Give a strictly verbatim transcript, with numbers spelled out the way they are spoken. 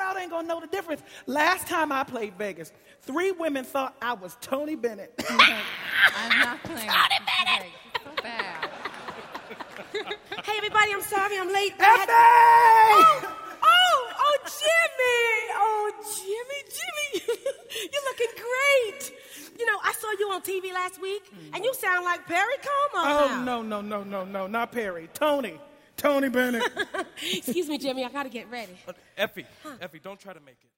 crowd ain't gonna know the difference. Last time I played Vegas, three women thought I was Tony Bennett. I'm not playing. Tony Bennett! So bad. Hey, everybody, I'm sorry I'm late. Effie! Oh, oh, oh, Jimmy! Oh, Jimmy, Jimmy. You're looking great. You know, I saw you on T V last week, and you sound like Perry Como Oh, now. no, no, no, no, no, not Perry. Tony. Tony Bennett. Excuse me, Jimmy, I gotta get ready. Effie, Effie, don't try to make it.